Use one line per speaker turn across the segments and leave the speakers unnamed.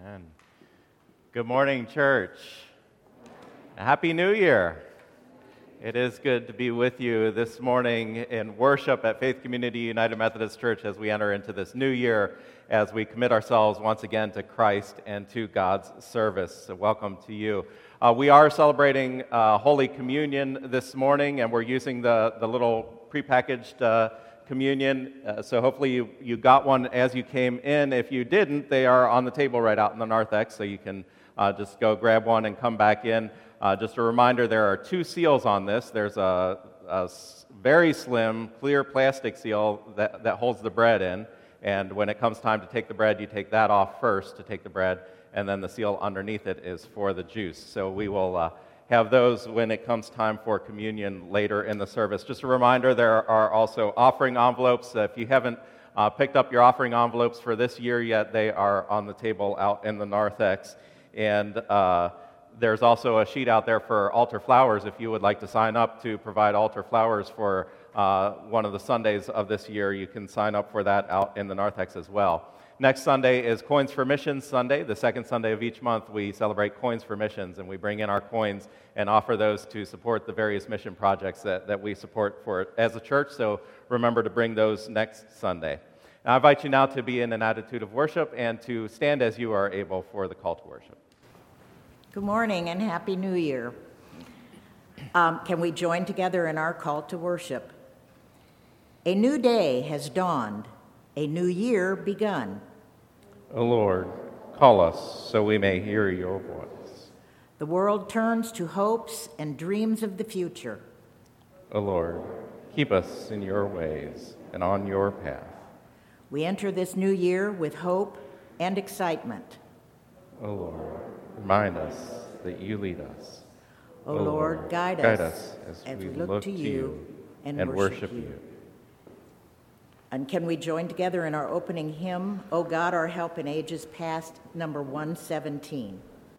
Amen. Good morning, church. Happy New Year. It is good to be with you this morning in worship at Faith Community United Methodist Church as we enter into this new year, as we commit ourselves once again to Christ and to God's service. So welcome to you. We are celebrating Holy Communion this morning, and we're using the little prepackaged communion. So hopefully you got one as you came in. If you didn't, they are on the table right out in the narthex, so you can just go grab one and come back in. Just a reminder, there are two seals on this. There's a very slim, clear plastic seal that holds the bread in, and when it comes time to take the bread, you take that off first to take the bread, and then the seal underneath it is for the juice. So we will have those when it comes time for communion later in the service. Just a reminder, there are also offering envelopes. If you haven't picked up your offering envelopes for this year yet, they are on the table out in the narthex. And there's also a sheet out there for altar flowers if you would like to sign up to provide altar flowers for one of the Sundays of this year. You can sign up for that out in the narthex as well. Next Sunday is Coins for Missions Sunday. The second Sunday of each month, we celebrate Coins for Missions, and we bring in our coins and offer those to support the various mission projects that we support for as a church. So remember to bring those next Sunday. Now, I invite you now to be in an attitude of worship and to stand as you are able for the call to worship.
Good morning and Happy New Year. Can we join together in our call to worship? A new day has dawned. A new year begun.
O Lord, call us so we may hear your voice.
The world turns to hopes and dreams of the future.
O Lord, keep us in your ways and on your path.
We enter this new year with hope and excitement.
O Lord, remind us that you lead us.
O Lord, guide us as we look to you and worship you. And can we join together in our opening hymn, O God, Our Help in Ages Past, number 117.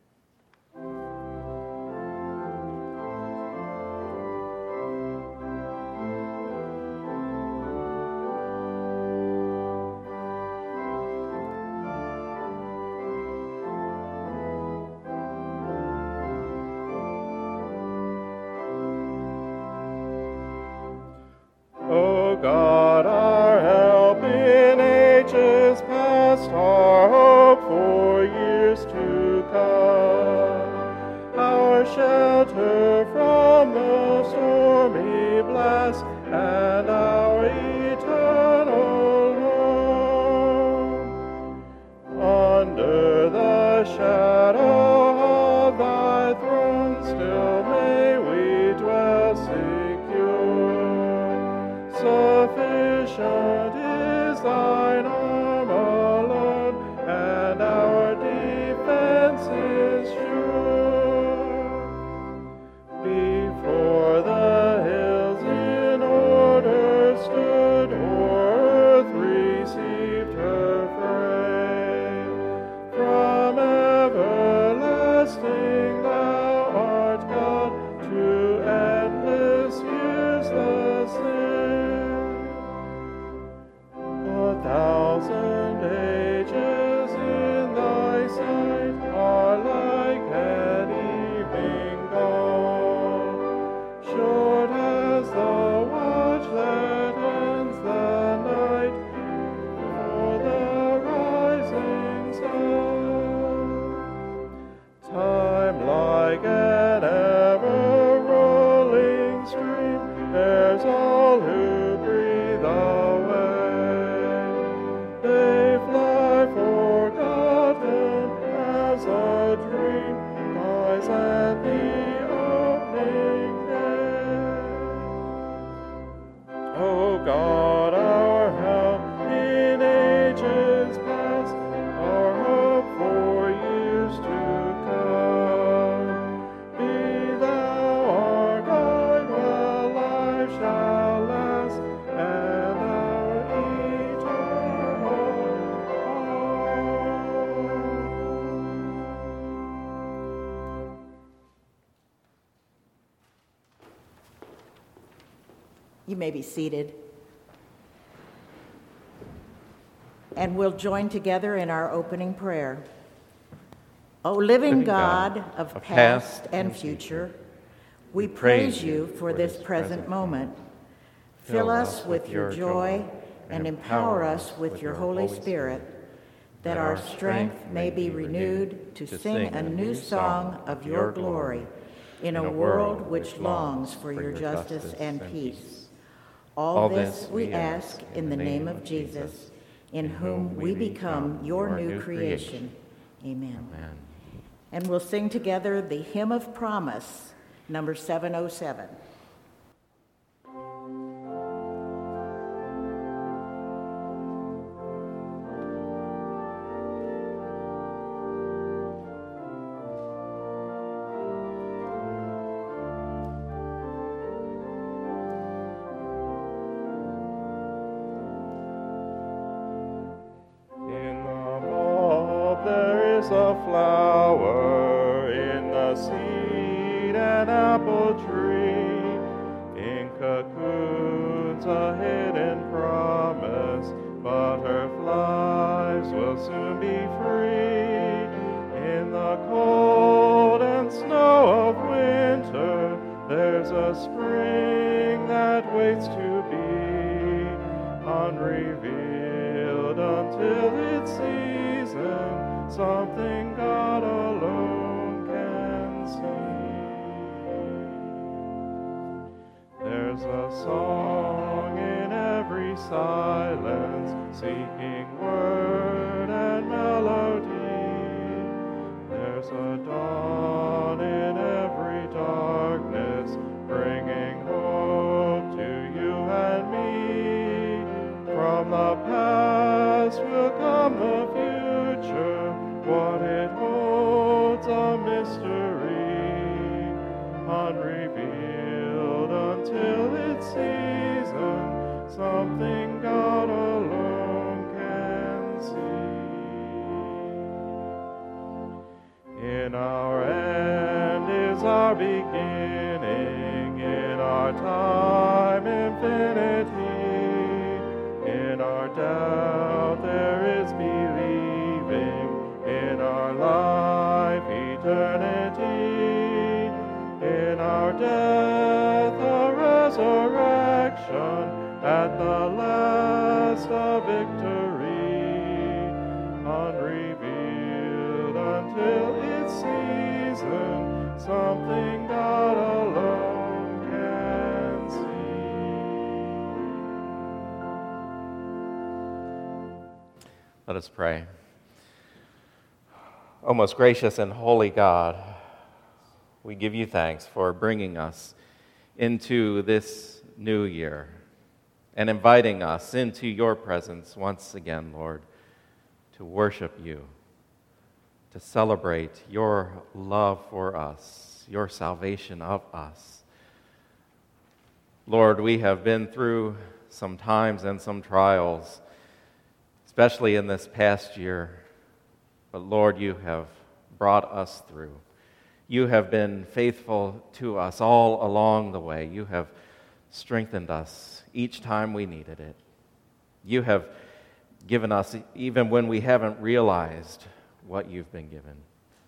O God, our help in ages past, our hope for years to come, our shelter from the stormy blast, and our eternal home. Under the shadow of thy throne still may we dwell secure. Sufficient is thine arm alone, and our defense is sure. Before the hills in order stood, or earth received her frame. From everlasting thou art God, to endless years the same. 1,000 ages in thy sight are like an evening dawn, short as the watch that ends the night for the rising sun. Time like an ever-rolling stream bears all who breathe away. They fly forgotten as a dream dies at the opening day. O God, our help in ages past, our hope for years to come. Be thou our guide while life shall last, and our eternal home.
You may be seated. And we'll join together in our opening prayer. O living God of past and future, we praise you for this present moment. Fill us with your joy and empower us with your Holy Spirit, that our strength may be renewed to sing a new song of your glory in a world which longs for your justice and peace. All this we ask in the name of Jesus, in whom we become your new creation. Amen. And we'll sing together the Hymn of Promise, number 707.
A flower in the seed and apple tree, in cocoons a hidden promise, butterflies will soon be free. In the cold and snow of winter, there's a spring that waits to be unrevealed until its season. Something God alone can see. There's a song in every silence, seeking word and melody. There's a dawn in every darkness, bringing hope to you and me. From the past will come the future. What it holds a mystery, unrevealed until its season, something God alone can see. In our end is our beginning, in our time infinity, in our doubt there is believing, in our life eternity, in our death a resurrection, at the last a victory, unrevealed until its season, something God alone can see.
Let us pray. O most gracious and holy God, we give you thanks for bringing us into this new year and inviting us into your presence once again, Lord, to worship you, to celebrate your love for us, your salvation of us. Lord, we have been through some times and some trials, especially in this past year. But Lord, you have brought us through. You have been faithful to us all along the way. You have strengthened us each time we needed it. You have given us even when we haven't realized what you've been given.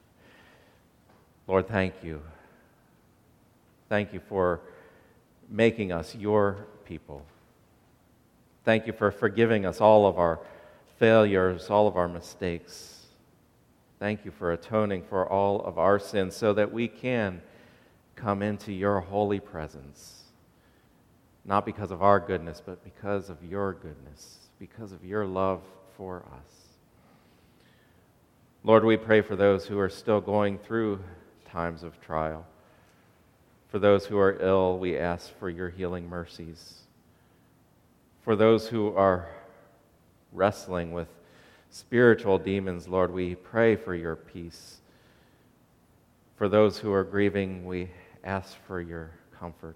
Lord, thank you. Thank you for making us your people. Thank you for forgiving us all of our failures, all of our mistakes. Thank you for atoning for all of our sins so that we can come into your holy presence, not because of our goodness, but because of your goodness, because of your love for us. Lord, we pray for those who are still going through times of trial. For those who are ill, we ask for your healing mercies. For those who are wrestling with spiritual demons, Lord, we pray for your peace. For those who are grieving, we ask for your comfort.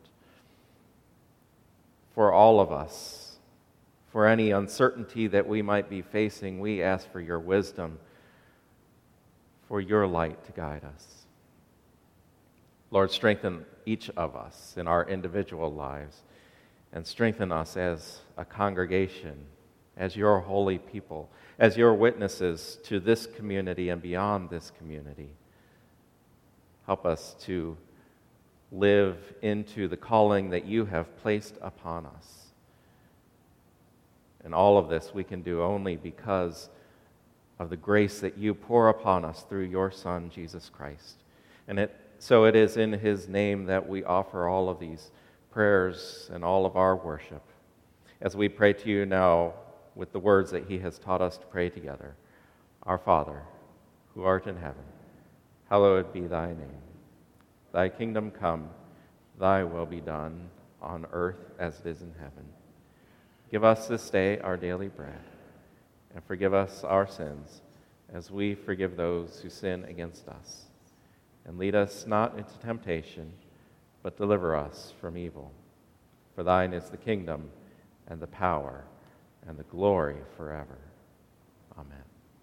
For all of us, for any uncertainty that we might be facing, we ask for your wisdom, for your light to guide us. Lord, strengthen each of us in our individual lives, and strengthen us as a congregation as your holy people, as your witnesses to this community and beyond this community. Help us to live into the calling that you have placed upon us. And all of this we can do only because of the grace that you pour upon us through your Son, Jesus Christ. And so it is in his name that we offer all of these prayers and all of our worship, as we pray to you now with the words that he has taught us to pray together. Our Father, who art in heaven, hallowed be thy name. Thy kingdom come, thy will be done on earth as it is in heaven. Give us this day our daily bread, and forgive us our sins as we forgive those who sin against us. And lead us not into temptation, but deliver us from evil. For thine is the kingdom and the power and the glory forever. Amen.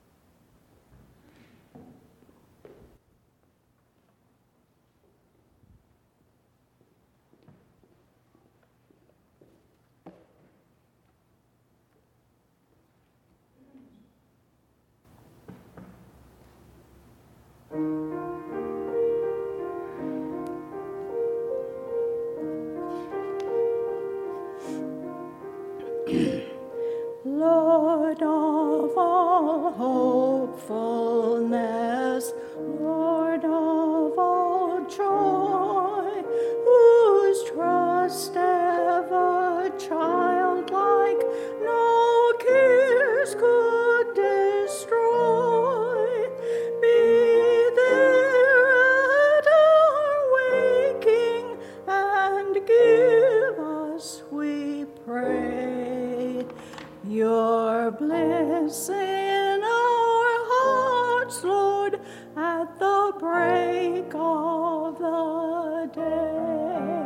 Lord of all hopefulness, Lord of all joy, whose trust ever childlike no cares could destroy, be there at our waking and give us, we pray, your bliss in our hearts, Lord, at the break of the day.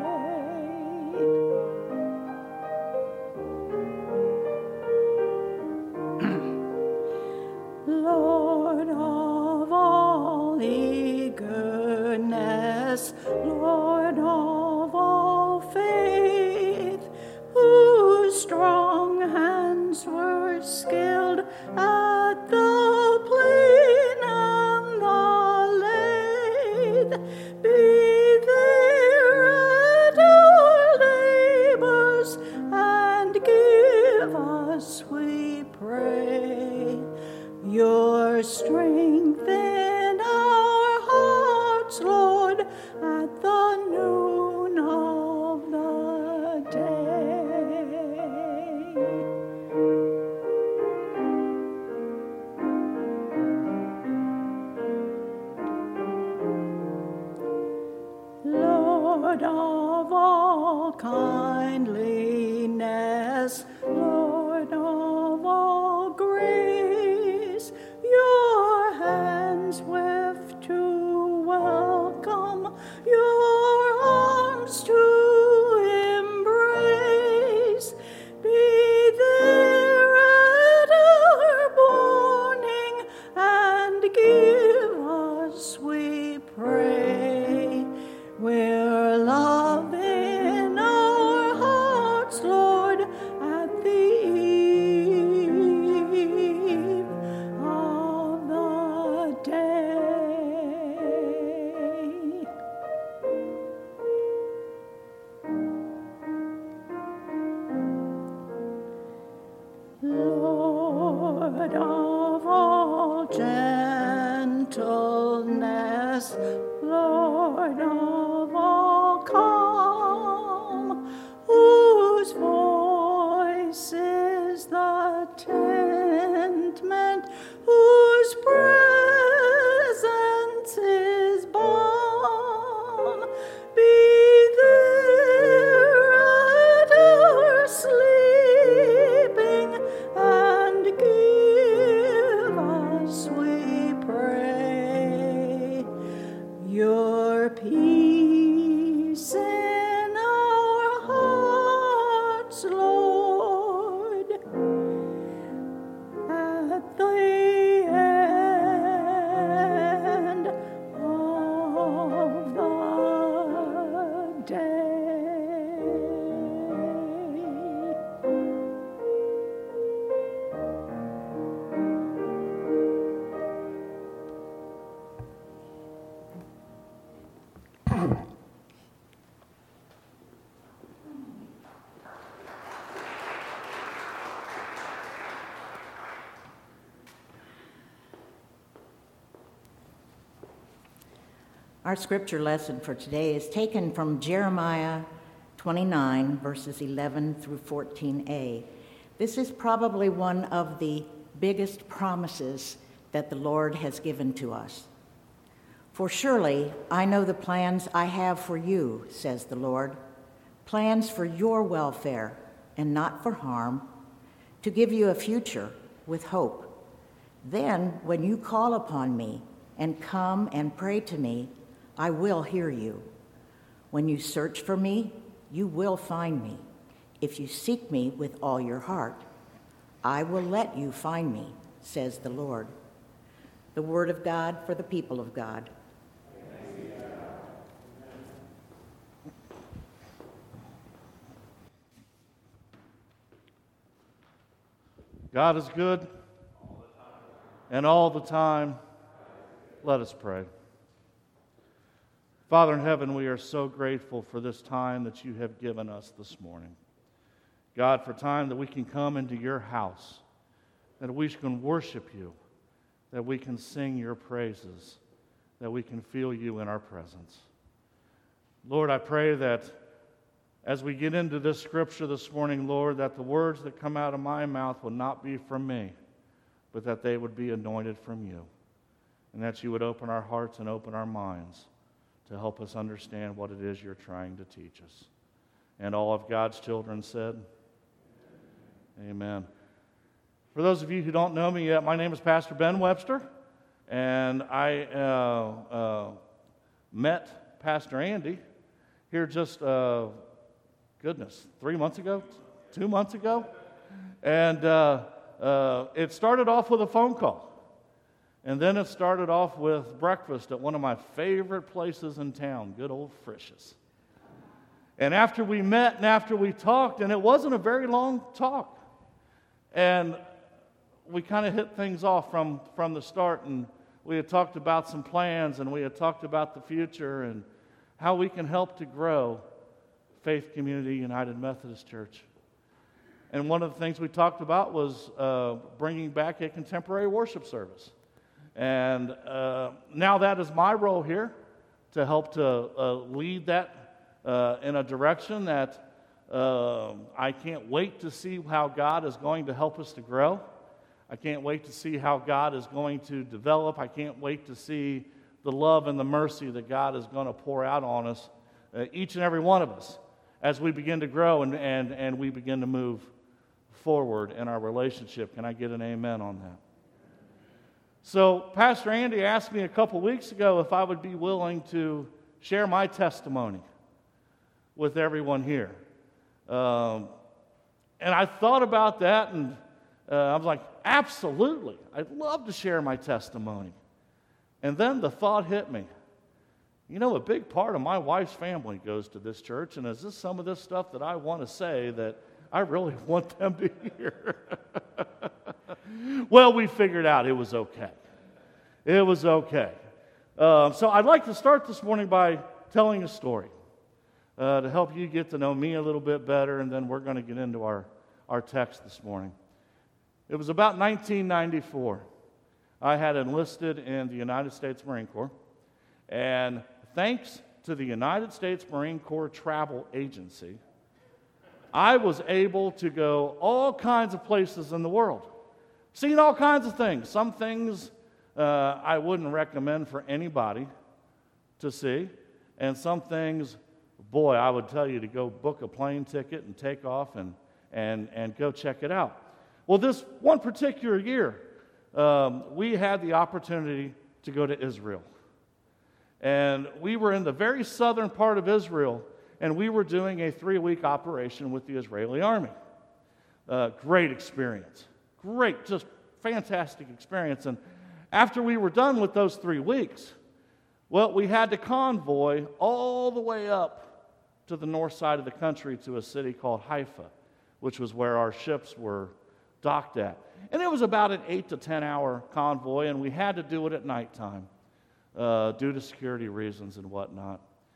Lord of all eagerness, Lord of all faith, whose strong hands were skilled at the plane and the lathe, be there at our labors and give us, we pray, your strength in our hearts, Lord, at the noon of the day. Lord of all kindliness, Lord of all grace, your hands swift to welcome, your arms to embrace, be there at our borning and give us, we pray, we're love in our hearts, Lord, at the eve of the day. Lord of all gentleness, Lord of all calm, whose voice is the tentament, whose presence is balm, be there at our sleeping and give us, we pray, your peace in our hearts, Lord, at the end of the day.
Our scripture lesson for today is taken from Jeremiah 29, verses 11 through 14a. This is probably one of the biggest promises that the Lord has given to us. For surely I know the plans I have for you, says the Lord, plans for your welfare and not for harm, to give you a future with hope. Then, when you call upon me and come and pray to me, I will hear you. When you search for me, you will find me. If you seek me with all your heart, I will let you find me, says the Lord. The word of God for the people of God.
God is good, and all the time. Let us pray. Father in heaven, we are so grateful for this time that you have given us this morning. God, for time that we can come into your house, that we can worship you, that we can sing your praises, that we can feel you in our presence. Lord, I pray that as we get into this scripture this morning, Lord, that the words that come out of my mouth will not be from me, but that they would be anointed from you, and that you would open our hearts and open our minds to help us understand what it is you're trying to teach us. And all of God's children said, Amen. For those of you who don't know me yet, my name is Pastor Ben Webster, and I met Pastor Andy here just, 3 months ago, 2 months ago, and it started off with a phone call. And then it started off with breakfast at one of my favorite places in town, good old Frisch's. And after we met and after we talked, and it wasn't a very long talk, and we kind of hit things off from the start, and we had talked about some plans, and we had talked about the future and how we can help to grow Faith Community United Methodist Church. And one of the things we talked about was bringing back a contemporary worship service. And now that is my role here, to help to lead that in a direction that I can't wait to see how God is going to help us to grow. I can't wait to see how God is going to develop. I can't wait to see the love and the mercy that God is going to pour out on us, each and every one of us, as we begin to grow and we begin to move forward in our relationship. Can I get an amen on that? So Pastor Andy asked me a couple weeks ago if I would be willing to share my testimony with everyone here. And I thought about that, and I was like, absolutely, I'd love to share my testimony. And then the thought hit me. You know, a big part of my wife's family goes to this church, and is this some of this stuff that I want to say that I really want them to hear? Well, we figured out it was okay. It was okay. So I'd like to start this morning by telling a story to help you get to know me a little bit better, and then we're going to get into our text this morning. It was about 1994. I had enlisted in the United States Marine Corps, and thanks to the United States Marine Corps Travel Agency, I was able to go all kinds of places in the world, seen all kinds of things. Some things I wouldn't recommend for anybody to see, and some things, boy, I would tell you to go book a plane ticket and take off and go check it out. Well, this one particular year, we had the opportunity to go to Israel. And we were in the very southern part of Israel, and we were doing a 3-week operation with the Israeli army. Great experience. Great, just fantastic experience. And after we were done with those 3 weeks, well, we had to convoy all the way up to the north side of the country to a city called Haifa, which was where our ships were docked at. And it was about an 8 to 10 hour convoy, and we had to do it at nighttime due to security reasons and whatnot.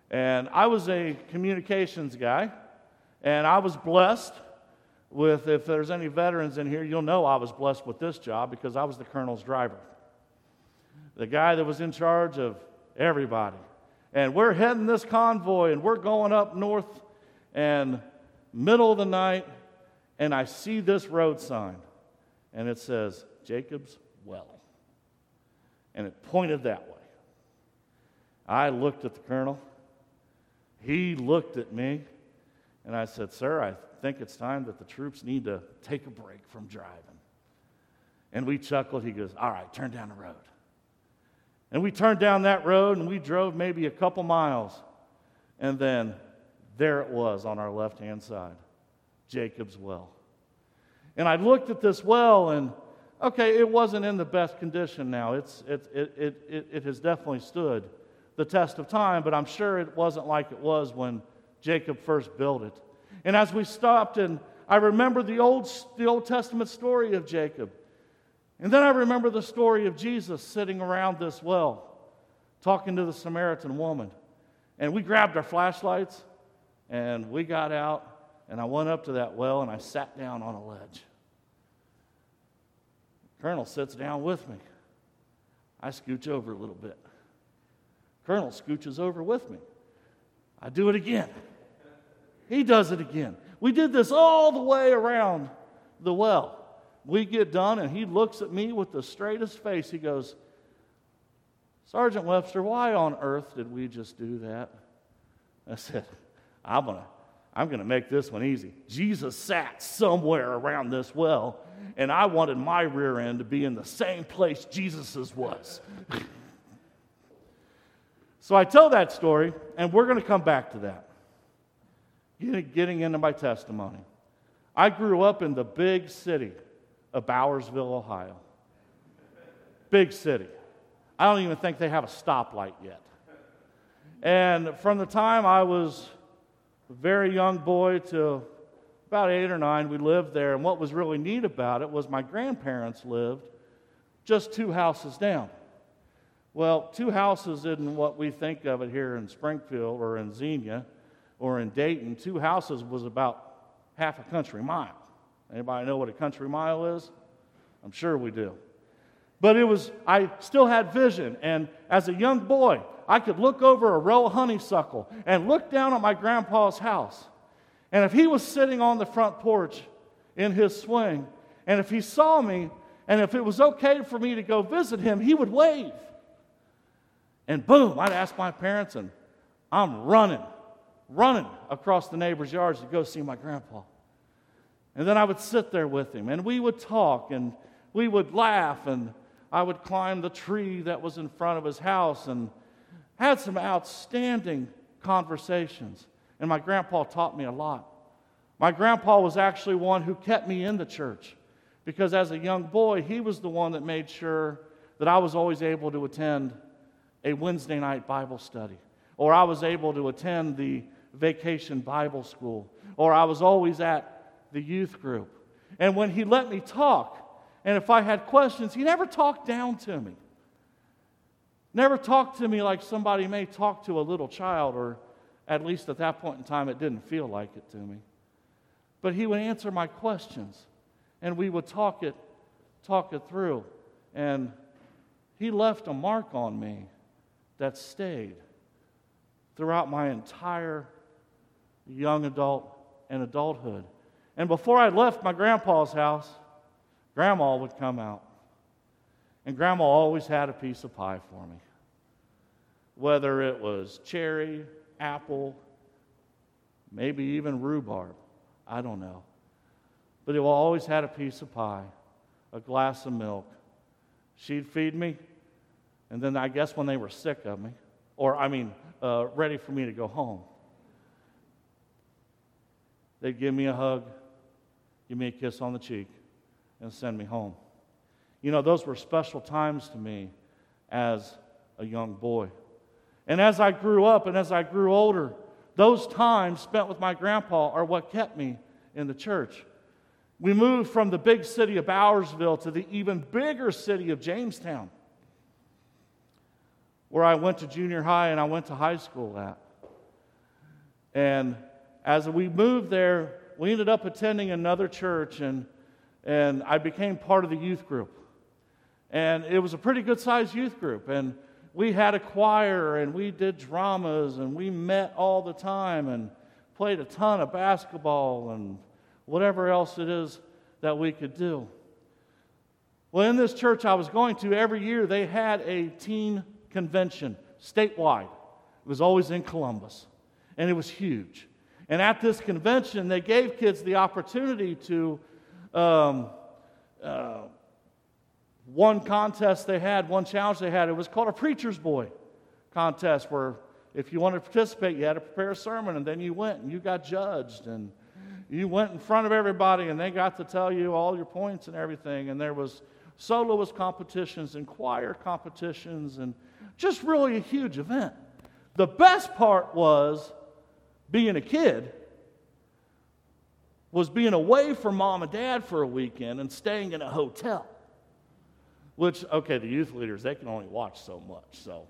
And I was a communications guy, and I was blessed with, if there's any veterans in here, you'll know I was blessed with this job because I was the colonel's driver. The guy that was in charge of everybody. And we're heading this convoy, and we're going up north, and middle of the night, and I see this road sign, and it says, Jacob's Well. And it pointed that way. I looked at the colonel. He looked at me, and I said, sir, I think it's time that the troops need to take a break from driving. And we chuckled. He goes, all right, turn down the road. And we turned down that road, and we drove maybe a couple miles. And then there it was on our left-hand side, Jacob's Well. And I looked at this well, and okay, it wasn't in the best condition now. It has definitely stood the test of time, but I'm sure it wasn't like it was when Jacob first built it. And as we stopped, and I remember the Old Testament story of Jacob. And then I remember the story of Jesus sitting around this well, talking to the Samaritan woman. And we grabbed our flashlights, and we got out, and I went up to that well, and I sat down on a ledge. The colonel sits down with me. I scooch over a little bit. Colonel scooches over with me. I do it again. He does it again. We did this all the way around the well. We get done, and he looks at me with the straightest face. He goes, Sergeant Webster, why on earth did we just do that? I said, I'm gonna make this one easy. Jesus sat somewhere around this well, and I wanted my rear end to be in the same place Jesus's was. So I tell that story, and we're going to come back to that. Getting into my testimony. I grew up in the big city of Bowersville, Ohio. Big city. I don't even think they have a stoplight yet. And from the time I was a very young boy to about 8 or 9, we lived there. And what was really neat about it was my grandparents lived just 2 houses down. Well, 2 houses isn't what we think of it here in Springfield or in Xenia or in Dayton. 2 houses was about half a country mile. Anybody know what a country mile is? I'm sure we do. But I still had vision, and as a young boy, I could look over a row of honeysuckle and look down at my grandpa's house. And if he was sitting on the front porch in his swing, and if he saw me, and if it was okay for me to go visit him, he would wave. And boom, I'd ask my parents, and I'm running across the neighbors' yards to go see my grandpa. And then I would sit there with him, and we would talk, and we would laugh, and I would climb the tree that was in front of his house, and had some outstanding conversations. And my grandpa taught me a lot. My grandpa was actually one who kept me in the church, because as a young boy, he was the one that made sure that I was always able to attend a Wednesday night Bible study, or I was able to attend the vacation Bible school, or I was always at the youth group. And when he let me talk, and if I had questions, he never talked down to me. Never talked to me like somebody may talk to a little child, or at least at that point in time, it didn't feel like it to me. But he would answer my questions, and we would talk it through. And he left a mark on me that stayed throughout my entire young adult and adulthood. And before I left my grandpa's house, Grandma would come out. And Grandma always had a piece of pie for me. Whether it was cherry, apple, maybe even rhubarb, I don't know. But it always had a piece of pie, a glass of milk. She'd feed me, and then I guess when they were sick of me, ready for me to go home, they'd give me a hug, give me a kiss on the cheek, and send me home. You know, those were special times to me as a young boy. And as I grew up and as I grew older, those times spent with my grandpa are what kept me in the church. We moved from the big city of Bowersville to the even bigger city of Jamestown, where I went to junior high and I went to high school at. And as we moved there, we ended up attending another church, and I became part of the youth group. And it was a pretty good-sized youth group, and we had a choir, and we did dramas, and we met all the time and played a ton of basketball and whatever else it is that we could do. Well, in this church I was going to, every year they had a teen convention statewide. It was always in Columbus, and it was huge. And at this convention, they gave kids the opportunity to, one contest they had, one challenge they had, it was called a Preacher's Boy contest, where if you wanted to participate, you had to prepare a sermon, and then you went and you got judged, and you went in front of everybody, and they got to tell you all your points and everything, and there was soloist competitions and choir competitions, and just really a huge event. The best part was, being a kid, was being away from mom and dad for a weekend and staying in a hotel. Which, okay, the youth leaders, they can only watch so much, so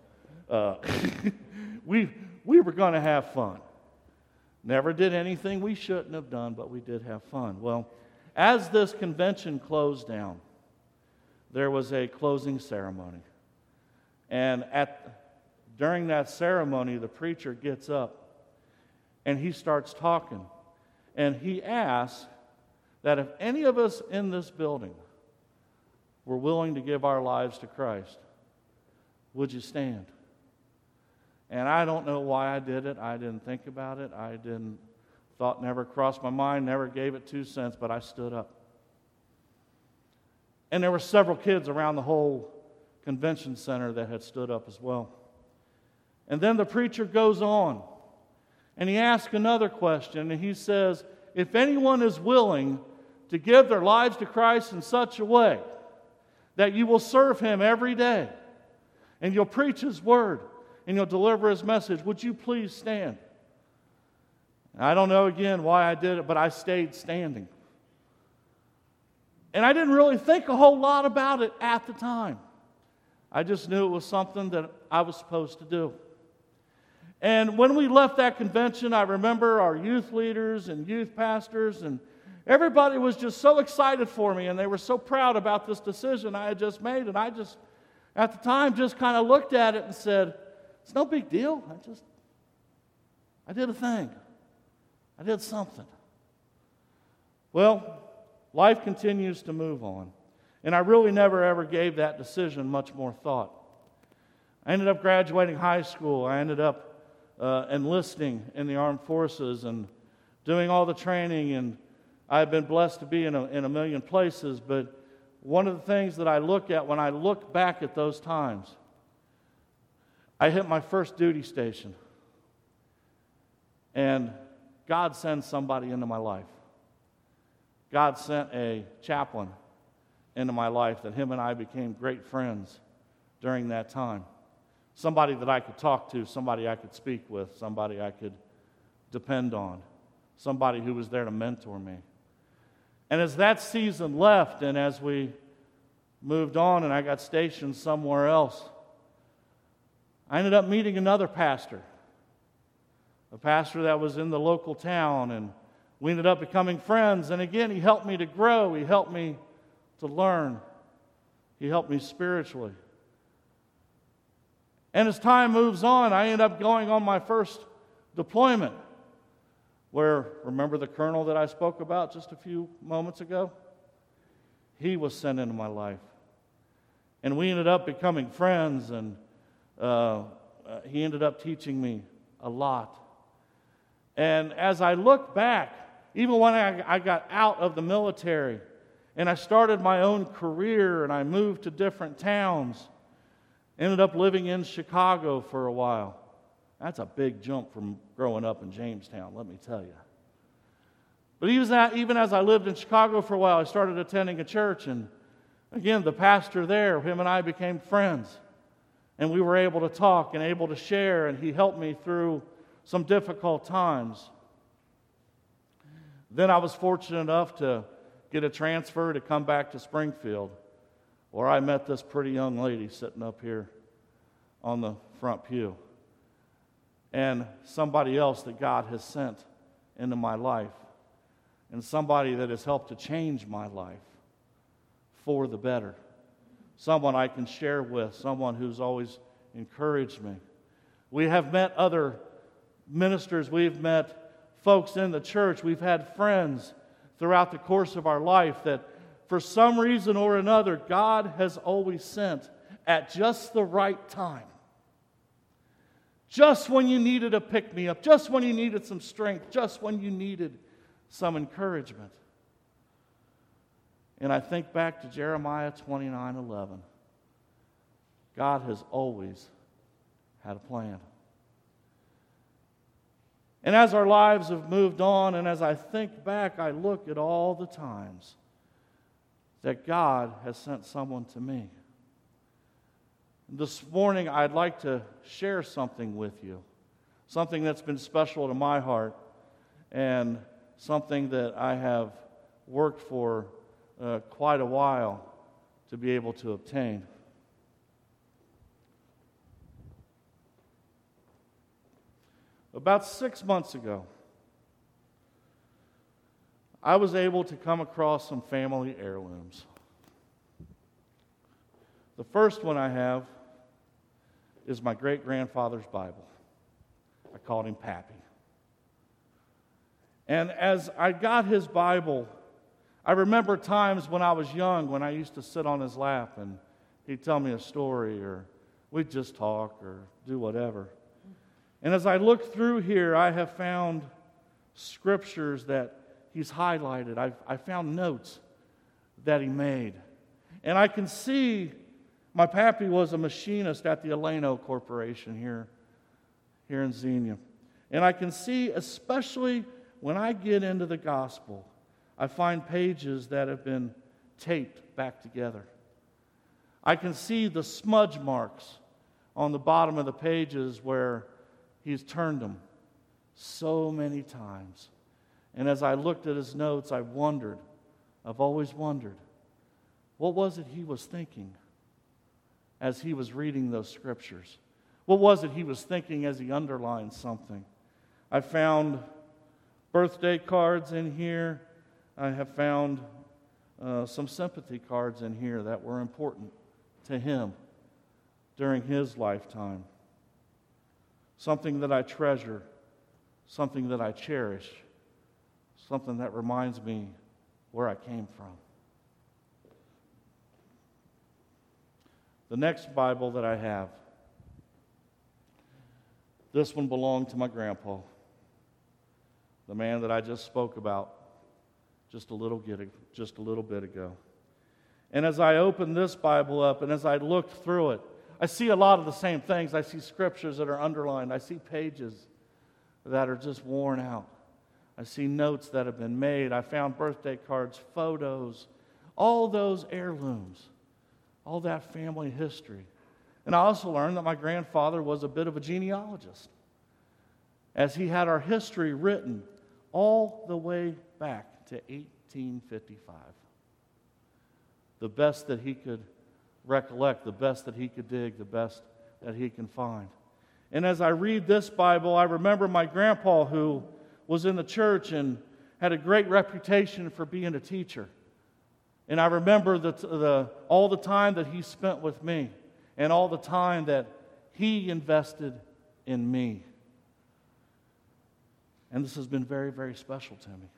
we were going to have fun. Never did anything we shouldn't have done, but we did have fun. Well, as this convention closed down, there was a closing ceremony. And during that ceremony, the preacher gets up and he starts talking. And he asks that if any of us in this building were willing to give our lives to Christ, would you stand? And I don't know why I did it. I didn't think about it. Thought never crossed my mind, never gave it 2 cents, but I stood up. And there were several kids around the whole convention center that had stood up as well. And then the preacher goes on, and he asks another question, and he says, if anyone is willing to give their lives to Christ in such a way that you will serve Him every day, and you'll preach His word, and you'll deliver His message, would you please stand? I don't know again why I did it, but I stayed standing. And I didn't really think a whole lot about it at the time. I just knew it was something that I was supposed to do. And when we left that convention, I remember our youth leaders and youth pastors, and everybody was just so excited for me, and they were so proud about this decision I had just made. And I just, at the time, just kind of looked at it and said, it's no big deal. I did a thing. I did something. Well, life continues to move on. And I really never ever gave that decision much more thought. I ended up graduating high school. I ended up enlisting in the armed forces and doing all the training, and I've been blessed to be in a million places, but one of the things that I look at when I look back at those times, I hit my first duty station, and God sends somebody into my life. God sent a chaplain into my life that him and I became great friends during that time. Somebody that I could talk to, somebody I could speak with, somebody I could depend on, somebody who was there to mentor me. And as that season left, and as we moved on and I got stationed somewhere else, I ended up meeting another pastor, a pastor that was in the local town, and we ended up becoming friends. And again, he helped me to grow. He helped me to learn. He helped me spiritually. And as time moves on, I end up going on my first deployment, where, remember the colonel that I spoke about just a few moments ago? He was sent into my life. And we ended up becoming friends, and he ended up teaching me a lot. And as I look back, even when I got out of the military and I started my own career and I moved to different towns, ended up living in Chicago for a while. That's a big jump from growing up in Jamestown, let me tell you. But even as I lived in Chicago for a while, I started attending a church, and again, the pastor there, him and I became friends. And we were able to talk and able to share, and he helped me through some difficult times. Then I was fortunate enough to get a transfer to come back to Springfield, where I met this pretty young lady sitting up here on the front pew. and somebody else that God has sent into my life, and somebody that has helped to change my life for the better. Someone I can share with, someone who's always encouraged me. We have met other ministers, we've met folks in the church, we've had friends throughout the course of our life that for some reason or another, God has always sent at just the right time. Just when you needed a pick-me-up, just when you needed some strength, just when you needed some encouragement. And I think back to Jeremiah 29:11. God has always had a plan. And as our lives have moved on, and as I think back, I look at all the times that God has sent someone to me. This morning, I'd like to share something with you, something that's been special to my heart, and something that I have worked for quite a while to be able to obtain. About 6 months ago, I was able to come across some family heirlooms. The first one I have is my great-grandfather's Bible. I called him Pappy. And as I got his Bible, I remember times when I was young when I used to sit on his lap and he'd tell me a story, or we'd just talk or do whatever. And as I look through here, I have found scriptures that he's highlighted. I found notes that he made. And I can see my pappy was a machinist at the Eleno Corporation here in Xenia. And I can see, especially when I get into the gospel, I find pages that have been taped back together. I can see the smudge marks on the bottom of the pages where he's turned them so many times. And as I looked at his notes, I've always wondered, what was it he was thinking as he was reading those scriptures? What was it he was thinking as he underlined something? I found birthday cards in here. I have found some sympathy cards in here that were important to him during his lifetime. Something that I treasure, something that I cherish, something that reminds me where I came from. The next Bible that I have, this one belonged to my grandpa, the man that I just spoke about just a little bit ago. And as I opened this Bible up and as I looked through it, I see a lot of the same things. I see scriptures that are underlined. I see pages that are just worn out. I see notes that have been made. I found birthday cards, photos, all those heirlooms, all that family history. And I also learned that my grandfather was a bit of a genealogist, as he had our history written all the way back to 1855. The best that he could recollect, the best that he could dig, the best that he can find. And as I read this Bible, I remember my grandpa, who was in the church and had a great reputation for being a teacher. And I remember all the time that he spent with me and all the time that he invested in me. And this has been very, very special to me.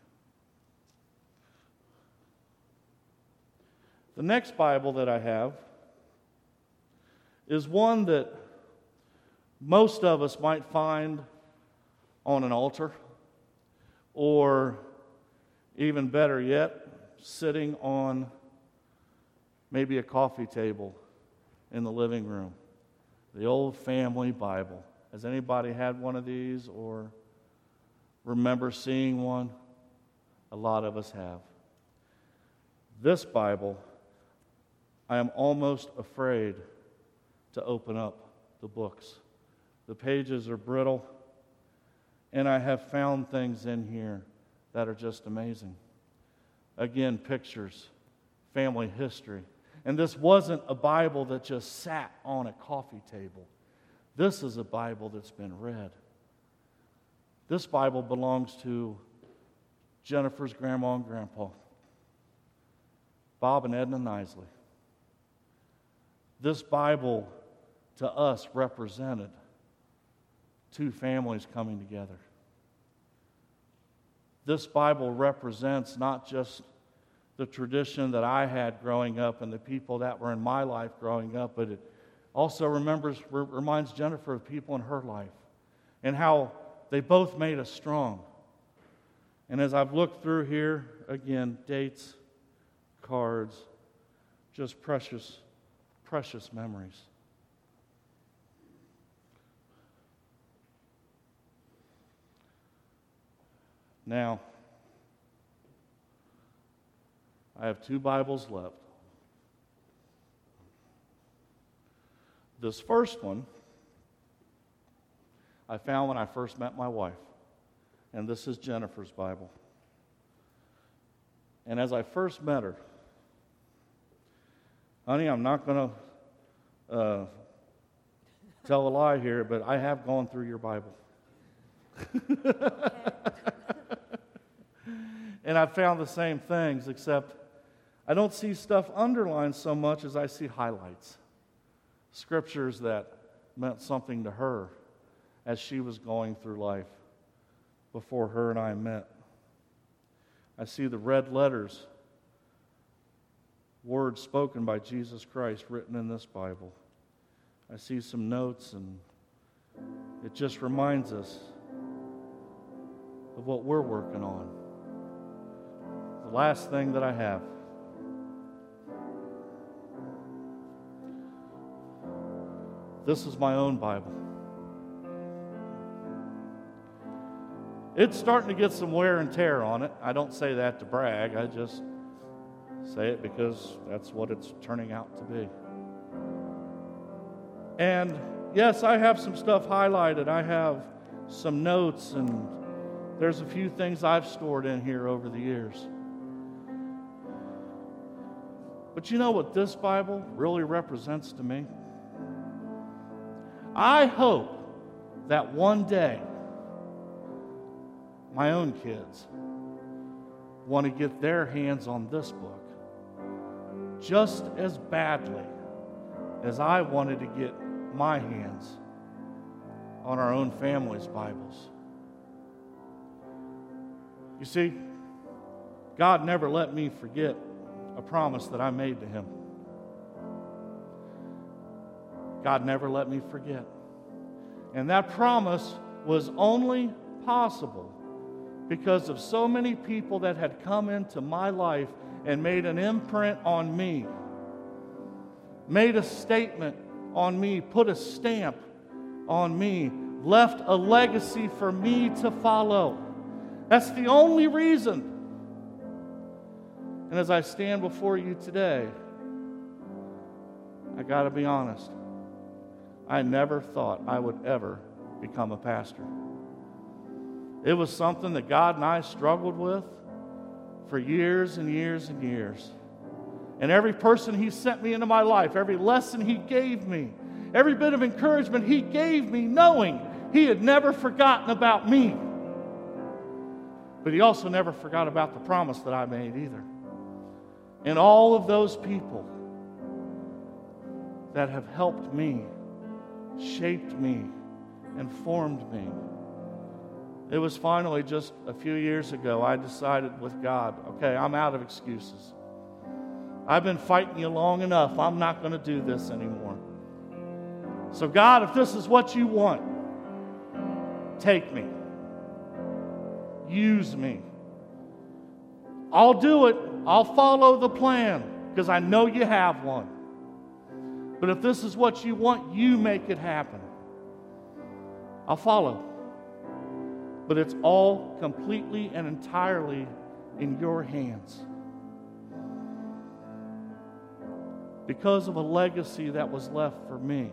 The next Bible that I have is one that most of us might find on an altar, or even better yet, sitting on maybe a coffee table in the living room. The old family Bible. Has anybody had one of these or remember seeing one? A lot of us have. This Bible, I am almost afraid to open up the books. The pages are brittle, and I have found things in here that are just amazing. Again, pictures, family history. And this wasn't a Bible that just sat on a coffee table. This is a Bible that's been read This Bible belongs to Jennifer's grandma and grandpa, Bob and Edna Nisley. This Bible to us represented two families coming together. This Bible represents not just the tradition that I had growing up and the people that were in my life growing up, but it also reminds Jennifer of people in her life and how they both made us strong. And as I've looked through here, again, dates, cards, just precious, precious memories. Now, I have 2 Bibles left. This first one I found when I first met my wife, and this is Jennifer's Bible. And as I first met her, honey, I'm not going to tell a lie here, but I have gone through your Bible. And I found the same things, except I don't see stuff underlined so much as I see highlights. Scriptures that meant something to her as she was going through life before her and I met. I see the red letters, words spoken by Jesus Christ written in this Bible. I see some notes, and it just reminds us of what we're working on. The last thing that I have. This is my own Bible. It's starting to get some wear and tear on it. I don't say that to brag. I just say it because that's what it's turning out to be. And yes, I have some stuff highlighted. I have some notes, and there's a few things I've stored in here over the years. But you know what this Bible really represents to me? I hope that one day my own kids want to get their hands on this book just as badly as I wanted to get my hands on our own family's Bibles. You see, God never let me forget a promise that I made to Him. God never let me forget. And that promise was only possible because of so many people that had come into my life and made an imprint on me, made a statement on me, put a stamp on me, left a legacy for me to follow. That's the only reason. And as I stand before you today, I got to be honest. I never thought I would ever become a pastor. It was something that God and I struggled with for years and years and years. And every person He sent me into my life, every lesson He gave me, every bit of encouragement He gave me, knowing He had never forgotten about me. But He also never forgot about the promise that I made either. And all of those people that have helped me, shaped me, and formed me. It was finally just a few years ago I decided with God, okay, I'm out of excuses. I've been fighting you long enough. I'm not going to do this anymore. So God, if this is what you want, take me. Use me. I'll do it. I'll follow the plan because I know you have one. But if this is what you want, you make it happen. I'll follow. But it's all completely and entirely in your hands. Because of a legacy that was left for me.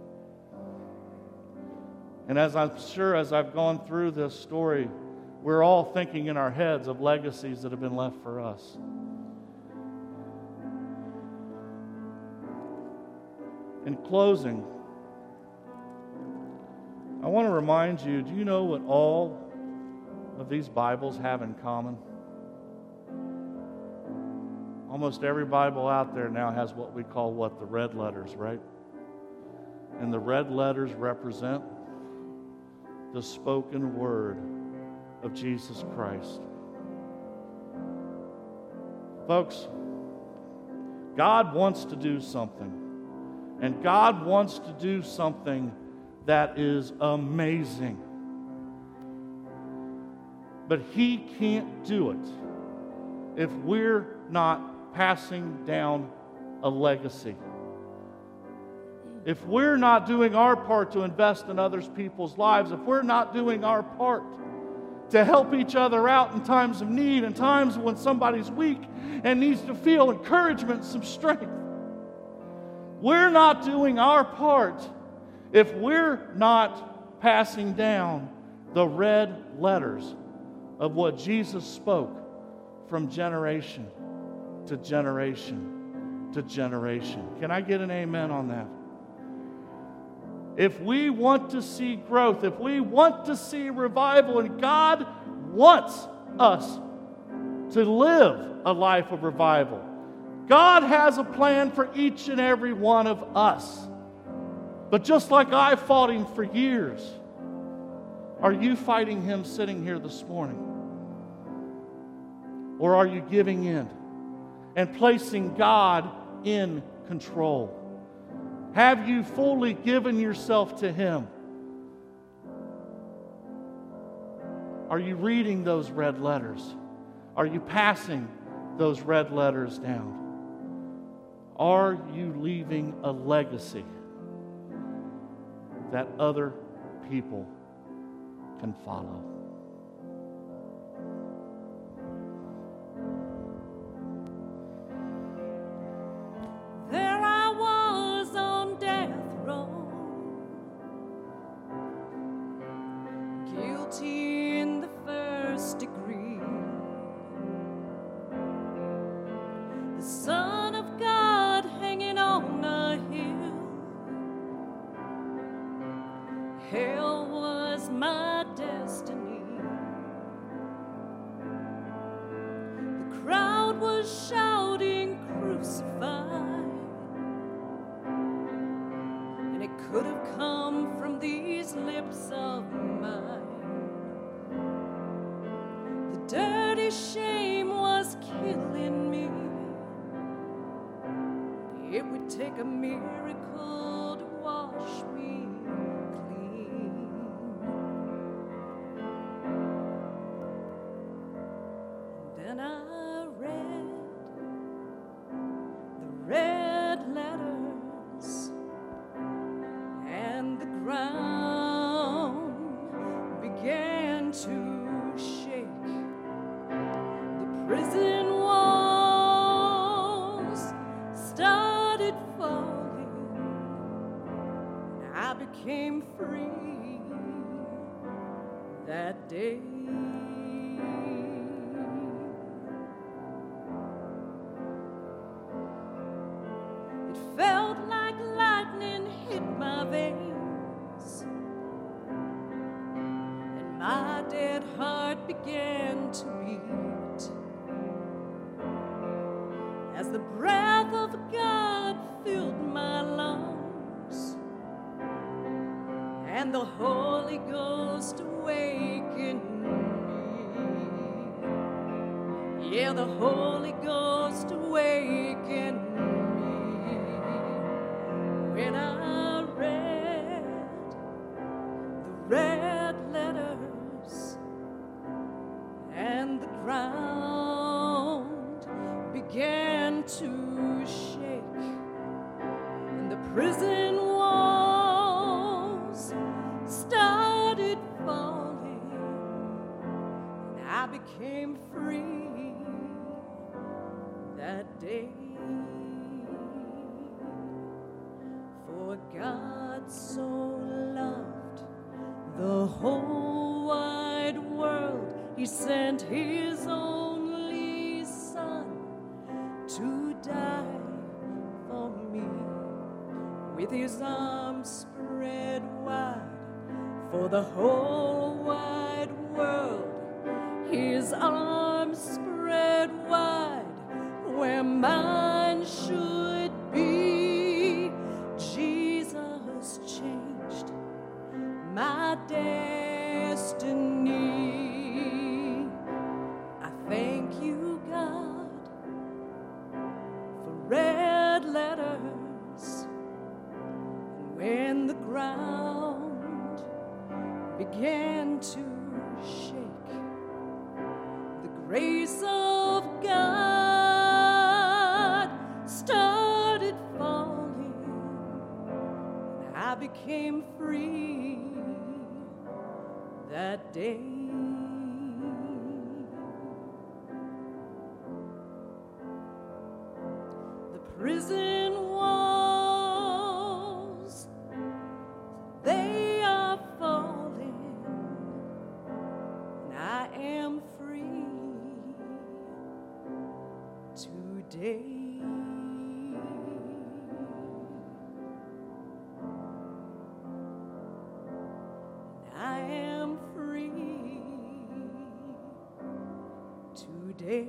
And as I'm sure as I've gone through this story, we're all thinking in our heads of legacies that have been left for us. In closing, I want to remind you, do you know what all of these Bibles have in common? Almost every Bible out there now has what we call the red letters, right? And the red letters represent the spoken word of Jesus Christ. Folks, God wants to do something. And God wants to do something that is amazing. But He can't do it if we're not passing down a legacy. If we're not doing our part to invest in other people's lives, if we're not doing our part to help each other out in times of need and times when somebody's weak and needs to feel encouragement and some strength, we're not doing our part if we're not passing down the red letters of what Jesus spoke from generation to generation to generation. Can I get an amen on that? If we want to see growth, if we want to see revival, and God wants us to live a life of revival, God has a plan for each and every one of us. But just like I fought Him for years, are you fighting Him sitting here this morning? Or are you giving in and placing God in control? Have you fully given yourself to Him? Are you reading those red letters? Are you passing those red letters down? Are you leaving a legacy that other people can follow?
There I was on death row, guilty in the first degree. The Son of God hanging on a hill. Hell was my destiny. The crowd was shouting, "Crucify." And it could have come from these lips of mine. The dirty shame was killing me. It would take a miracle to wash me clean. Then I read the red letters, and the ground began to shake. The prison walls started falling. I became free that day. It felt like lightning hit my veins, and my dead heart began to beat as the breath of God filled my lungs, and the Holy Ghost awakened me. Yeah, the Holy Ghost awakened me when I read the red letters, and the ground began to shake, and the prison walls started falling, and I became free that day. For God so loved the whole wide world, He sent His only Son to die for me. With His arms spread wide for the whole wide world, His arms spread wide where mine should be. Jesus changed my destiny. I thank you, God, for red letters. And when the ground began to shake, the grace of God started falling, and I became free that day. The prison walls, they are falling, and I am free today. I am free today.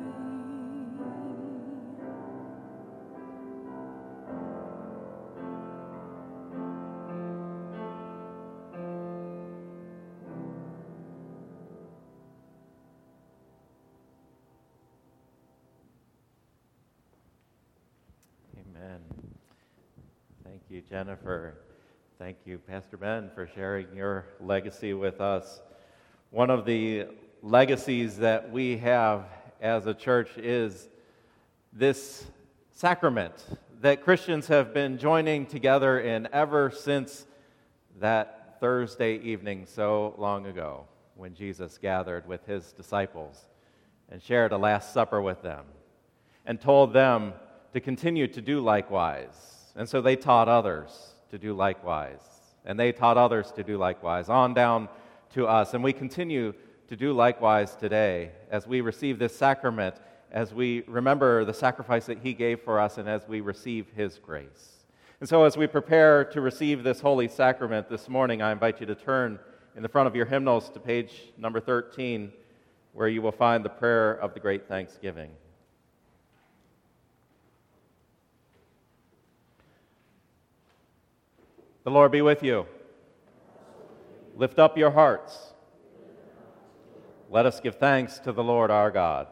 Amen. Thank you, Jennifer. Thank you, Pastor Ben, for sharing your legacy with us. One of the legacies that we have as a church is this sacrament that Christians have been joining together in ever since that Thursday evening so long ago when Jesus gathered with his disciples and shared a Last Supper with them and told them to continue to do likewise. And so they taught others to do likewise. And they taught others to do likewise, on down to us. And we continue to do likewise today as we receive this sacrament, as we remember the sacrifice that he gave for us, and as we receive his grace. And so as we prepare to receive this holy sacrament this morning, I invite you to turn in the front of your hymnals to page number 13, where you will find the prayer of the Great Thanksgiving. The Lord be with you. Lift up your hearts. Let us give thanks to the Lord our God.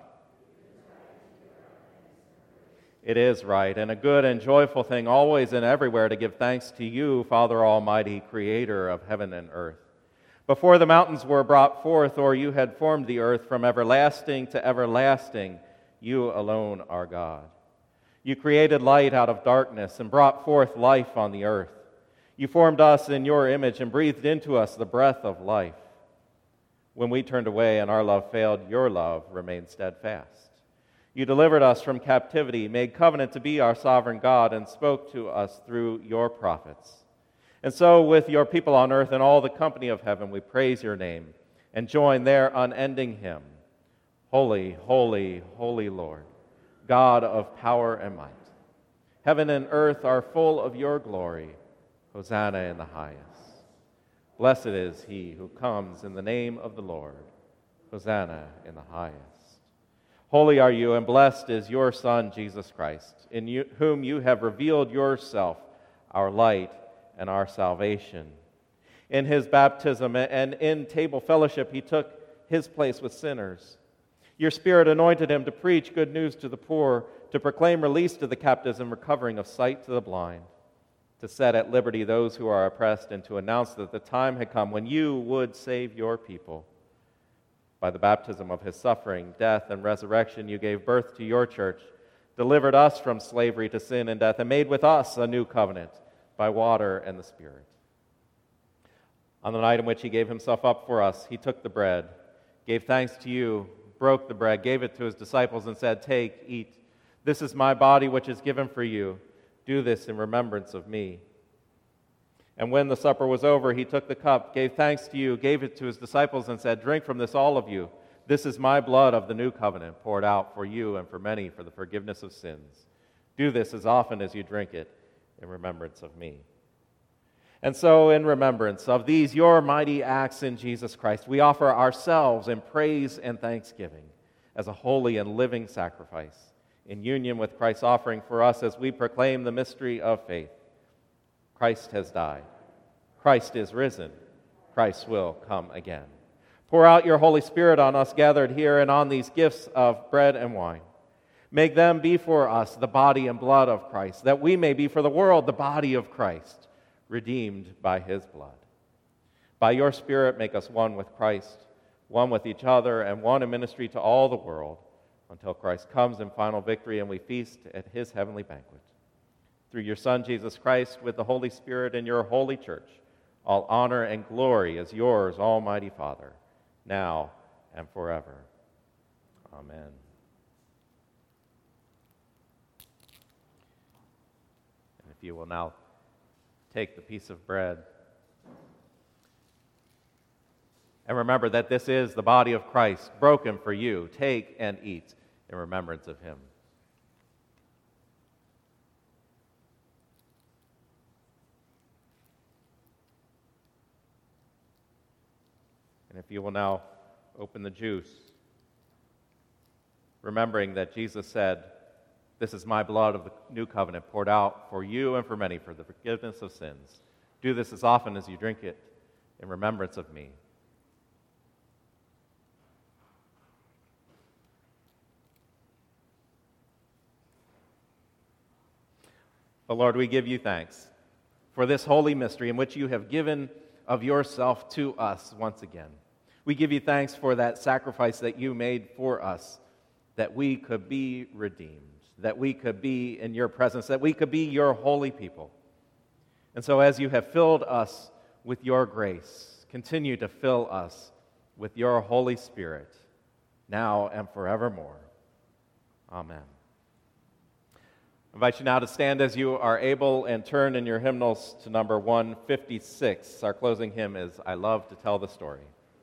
It is right and a good and joyful thing always and everywhere to give thanks to you, Father Almighty, creator of heaven and earth. Before the mountains were brought forth, or you had formed the earth, from everlasting to everlasting, you alone are God. You created light out of darkness and brought forth life on the earth. You formed us in your image and breathed into us the breath of life. When we turned away and our love failed, your love remained steadfast. You delivered us from captivity, made covenant to be our sovereign God, and spoke to us through your prophets. And so with your people on earth and all the company of heaven, we praise your name and join their unending hymn. Holy, holy, holy Lord, God of power and might. Heaven and earth are full of your glory. Hosanna in the highest. Blessed is he who comes in the name of the Lord. Hosanna in the highest. Holy are you, and blessed is your Son, Jesus Christ, in whom you have revealed yourself, our light and our salvation. In his baptism and in table fellowship, he took his place with sinners. Your Spirit anointed him to preach good news to the poor, to proclaim release to the captives and recovering of sight to the blind, to set at liberty those who are oppressed, and to announce that the time had come when you would save your people. By the baptism of his suffering, death, and resurrection, you gave birth to your church, delivered us from slavery to sin and death, and made with us a new covenant by water and the Spirit. On the night in which he gave himself up for us, he took the bread, gave thanks to you, broke the bread, gave it to his disciples, and said, "Take, eat. This is my body which is given for you. Do this in remembrance of me." And when the supper was over, he took the cup, gave thanks to you, gave it to his disciples, and said, "Drink from this, all of you. This is my blood of the new covenant, poured out for you and for many for the forgiveness of sins. Do this as often as you drink it in remembrance of me." And so, in remembrance of these, your mighty acts in Jesus Christ, we offer ourselves in praise and thanksgiving as a holy and living sacrifice, in union with Christ's offering for us as we proclaim the mystery of faith. Christ has died. Christ is risen. Christ will come again. Pour out your Holy Spirit on us gathered here and on these gifts of bread and wine. Make them be for us the body and blood of Christ, that we may be for the world the body of Christ, redeemed by his blood. By your Spirit, make us one with Christ, one with each other, and one in ministry to all the world, until Christ comes in final victory and we feast at his heavenly banquet. Through your Son, Jesus Christ, with the Holy Spirit in your holy church, all honor and glory is yours, Almighty Father, now and forever. Amen. And if you will now take the piece of bread and remember that this is the body of Christ broken for you. Take and eat in remembrance of him. And if you will now open the juice, remembering that Jesus said, "This is my blood of the new covenant poured out for you and for many for the forgiveness of sins. Do this as often as you drink it in remembrance of me." O Lord, we give you thanks for this holy mystery in which you have given of yourself to us once again. We give you thanks for that sacrifice that you made for us, that we could be redeemed, that we could be in your presence, that we could be your holy people. And so as you have filled us with your grace, continue to fill us with your Holy Spirit, now and forevermore. Amen. I invite you now to stand as you are able and turn in your hymnals to number 156. Our closing hymn is "I Love to Tell the Story."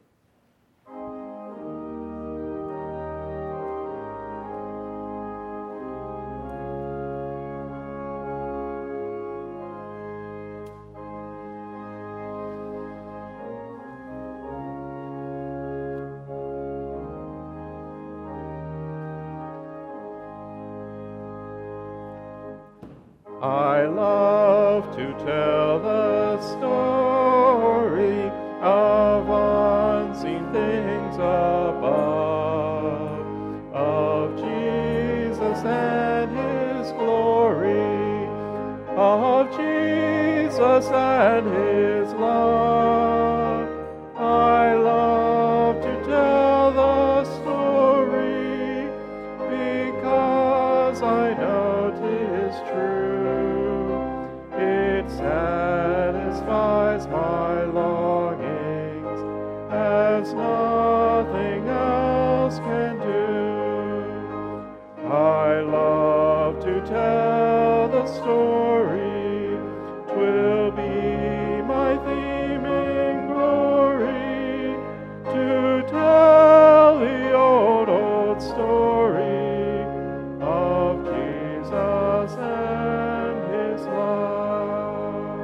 I love to tell the story of unseen things above, of Jesus and his glory, of Jesus and his love. I love to tell the story because I know 'tis true. It satisfies my longings as nothing else can do. I love to tell the story. 'Twill be my theme in glory to tell the old story of Jesus and his love.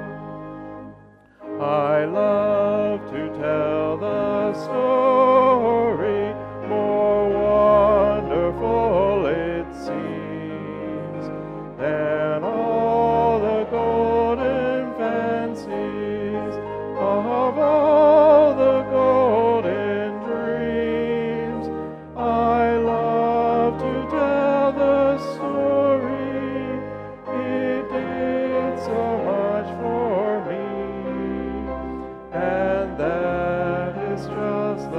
I love to tell the story, more wonderful it seems than all the golden fancies of all the golden dreams. I love to tell the story. It did so much for me, and that is just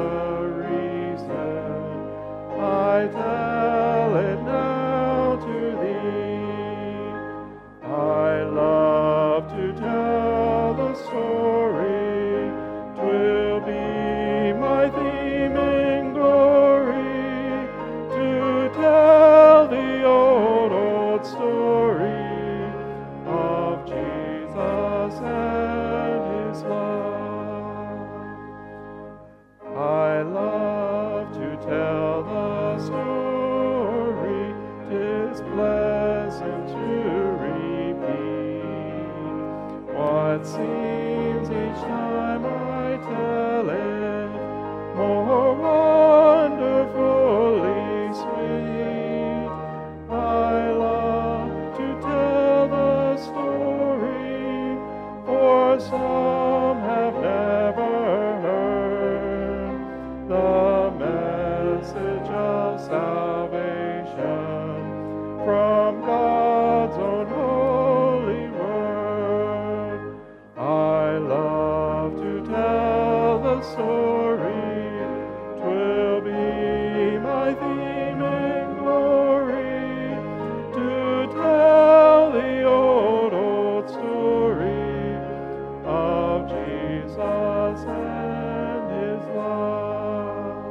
tell it, more wonderfully sweet. I love to tell the story, for some have never heard the message of salvation from God's own holy word. I love to tell the story, 'twill be my theme in glory, to tell the old story of Jesus and his love.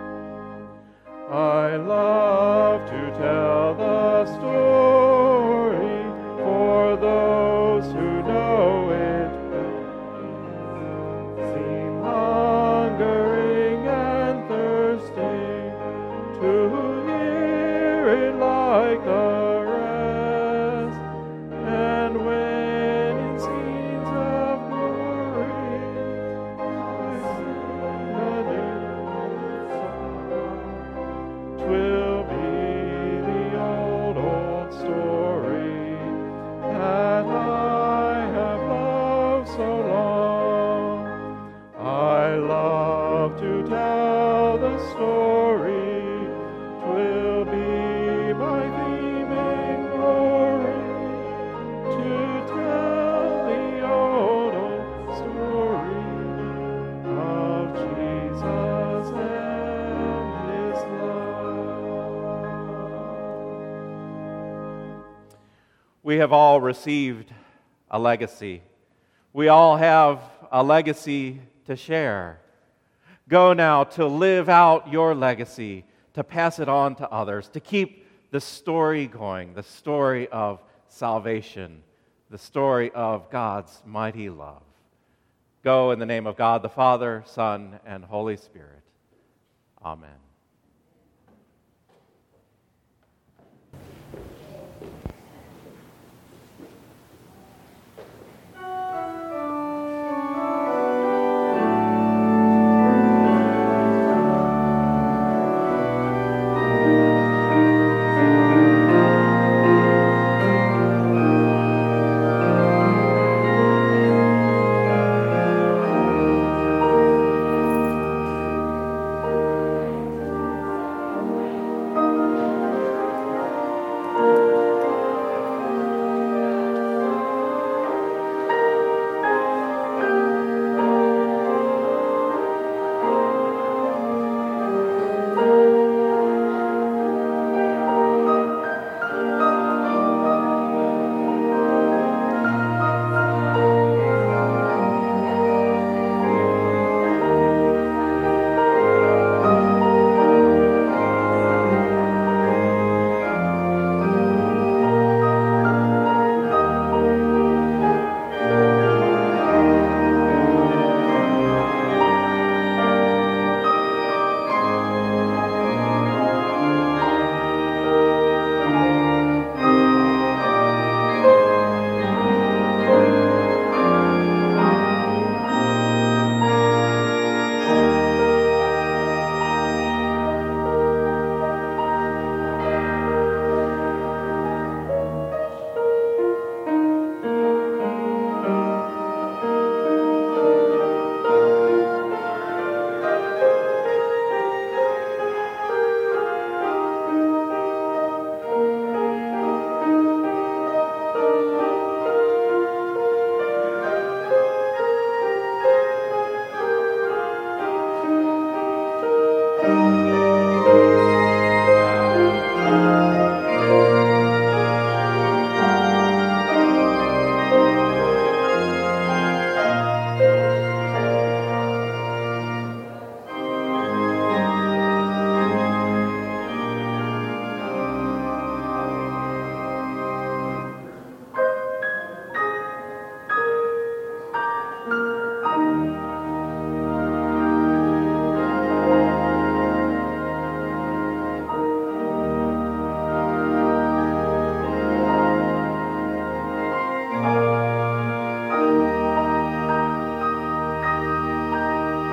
I love to tell the story for those who know it best, seem hungering and thirsting to hear it like the rest. And when in scenes of glory I sing a new song, 'twill be the old story that I have loved so long. I love to tell the story, 'twill be my theme in glory, to tell the old story of Jesus and his love.
We have all received a legacy. We all have a legacy to share. Go now to live out your legacy, to pass it on to others, to keep the story going, the story of salvation, the story of God's mighty love. Go in the name of God the Father, Son, and Holy Spirit. Amen.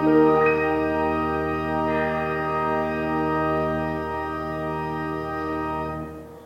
Amen.